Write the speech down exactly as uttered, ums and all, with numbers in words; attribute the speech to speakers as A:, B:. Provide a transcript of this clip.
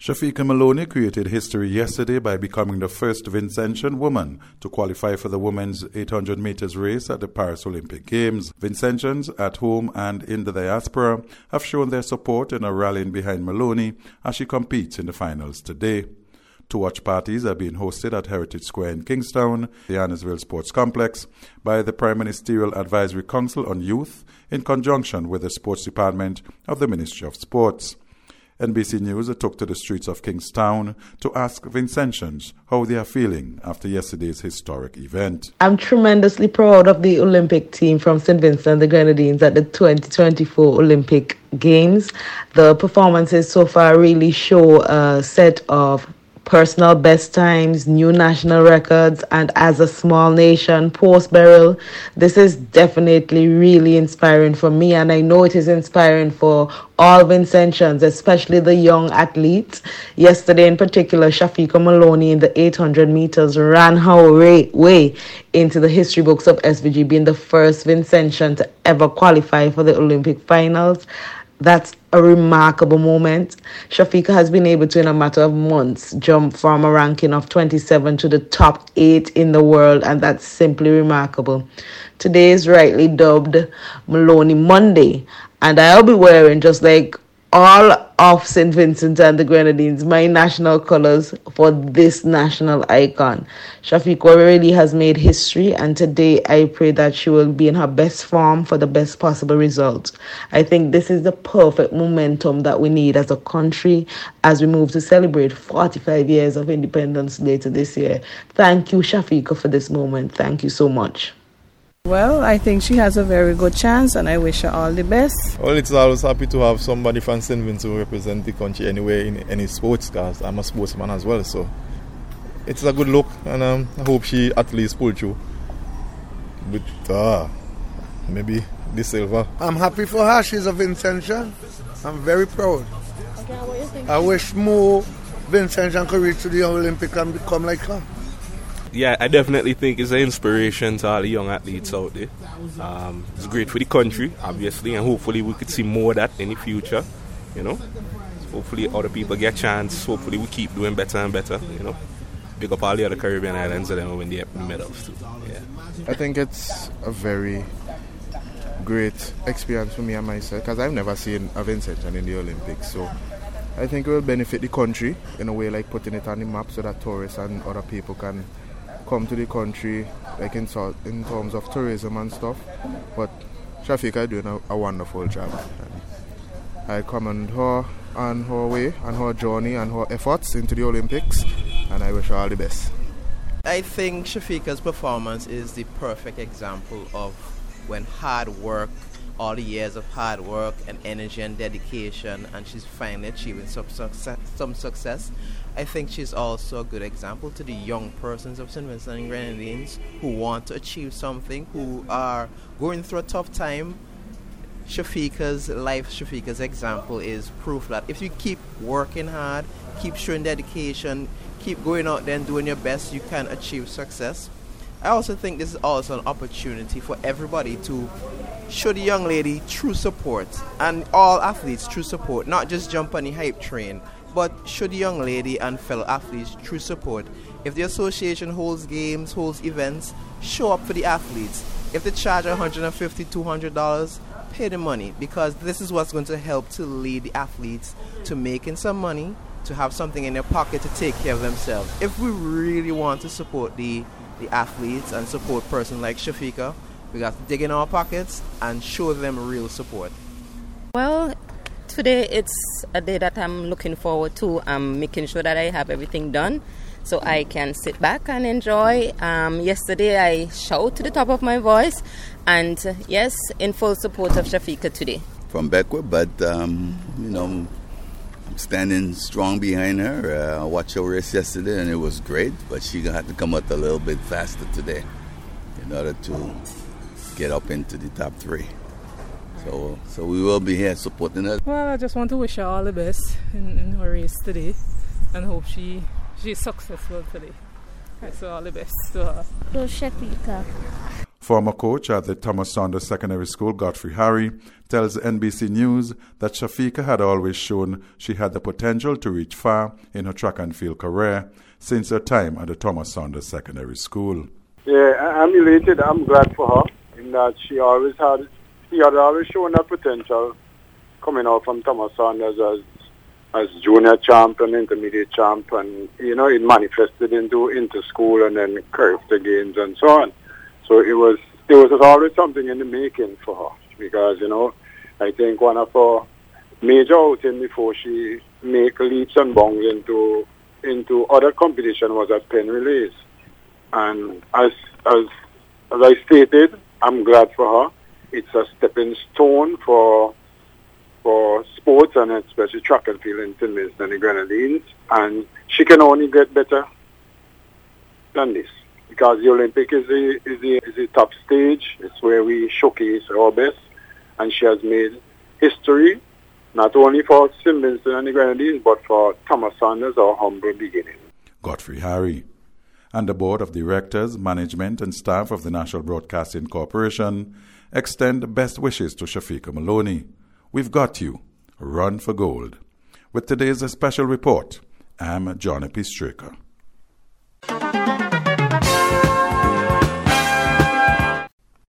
A: Shafiqa Maloney created history yesterday by becoming the first Vincentian woman to qualify for the women's eight hundred meters race at the Paris Olympic Games. Vincentians at home and in the diaspora have shown their support and are rallying behind Maloney as she competes in the finals today. Two watch parties are being hosted at Heritage Square in Kingstown, the Annesville Sports Complex, by the Prime Ministerial Advisory Council on Youth in conjunction with the Sports Department of the Ministry of Sports. N B C News took to the streets of Kingstown to ask Vincentians how they are feeling after yesterday's historic event.
B: I'm tremendously proud of the Olympic team from Saint Vincent and the Grenadines at the twenty twenty-four Olympic Games. The performances so far really show a set of personal best times, new national records, and as a small nation, post-Beryl, this is definitely really inspiring for me, and I know it is inspiring for all Vincentians, especially the young athletes. Yesterday in particular, Shafiqa Maloney in the eight hundred meters ran her way into the history books of S V G, being the first Vincentian to ever qualify for the Olympic finals. That's a remarkable moment. Shafiqa has been able to, in a matter of months, jump from a ranking of twenty-seven to the top eight in the world, and that's simply remarkable. Today is rightly dubbed Maloney Monday, and I'll be wearing, just like all of Saint Vincent and the Grenadines, my national colors for this national icon. Shafiqa really has made history, and today I pray that she will be in her best form for the best possible results. I think this is the perfect momentum that we need as a country as we move to celebrate forty-five years of independence later this year. Thank you, Shafiqa, for this moment. Thank you so much.
C: Well, I think she has a very good chance, and I wish her all the best.
D: Well, it's always happy to have somebody from Saint Vincent who represent the country anywhere in any sports, because I'm a sportsman as well, so it's a good look, and um, I hope she at least pull through. But uh, maybe the silver.
E: I'm happy for her. She's a Vincentian. I'm very proud.
C: Okay, what you think?
E: I wish more Vincentian could reach to the Olympic and become like her.
F: Yeah, I definitely think it's an inspiration to all the young athletes out there. Um, it's great for the country, obviously, and hopefully we could see more of that in the future, you know. Hopefully other people get a chance. Hopefully we keep doing better and better, you know. Pick up all the other Caribbean islands and then win the medals too. Yeah.
G: I think it's a very great experience for me and myself, because I've never seen a Vincentian in the Olympics, so I think it will benefit the country in a way, like putting it on the map so that tourists and other people can come to the country, like in, in terms of tourism and stuff. But Shafiqa is doing a, a wonderful job. And I commend her on her way and her journey and her efforts into the Olympics, and I wish her all the best.
H: I think Shafiqa's performance is the perfect example of when hard work, all the years of hard work and energy and dedication, and she's finally achieving some success, some success. I think she's also a good example to the young persons of Saint Vincent and Grenadines who want to achieve something, who are going through a tough time. Shafiqa's life, Shafiqa's example is proof that if you keep working hard, keep showing dedication, keep going out there and doing your best, you can achieve success. I also think this is also an opportunity for everybody to show the young lady true support, and all athletes true support, not just jump on the hype train, but show the young lady and fellow athletes true support. If the association holds games, holds events, show up for the athletes. If they charge one hundred fifty dollars, two hundred dollars, pay the money, because this is what's going to help to lead the athletes to making some money, to have something in their pocket to take care of themselves. If we really want to support the, the athletes and support a person like Shafiqa, we got to dig in our pockets and show them real support.
I: Well, today it's a day that I'm looking forward to. I'm making sure that I have everything done so I can sit back and enjoy. Um, yesterday I shouted to the top of my voice, and uh, yes, in full support of Shafiqa today.
J: From Beckwith, but um, you know, I'm standing strong behind her. Uh, I watched her race yesterday and it was great, but she had to come out a little bit faster today in order to get up into the top three. So, so we will be here supporting her.
C: Well, I just want to wish her all the best in, in her race today, and hope she she's successful today. So all the best to her.
K: To Shafiqa.
A: Former coach at the Thomas Saunders Secondary School, Godfrey Harry, tells N B C News that Shafiqa had always shown she had the potential to reach far in her track and field career since her time at the Thomas Saunders Secondary School.
K: Yeah, I'm elated. I'm glad for her in that she always had, she had always shown her potential coming out from Thomas Saunders as as junior champ and intermediate champ, and you know it manifested into into school and then character games and so on. So it was it was always something in the making for her, because you know I think one of her major outings before she make leaps and bounds into into other competition was at Penn Relays, and as as as I stated, I'm glad for her. It's a stepping stone for for sports and especially track and field in Saint Vincent and the Grenadines, and she can only get better than this, because the Olympic is the is the is the top stage. It's where we showcase our best, and she has made history not only for Saint Vincent and the Grenadines but for Thomas Saunders, our humble beginning.
A: Godfrey Harry. And the Board of Directors, Management and Staff of the National Broadcasting Corporation extend best wishes to Shafiqa Maloney. We've got you. Run for gold. With today's special report, I'm Johnny P. Straker.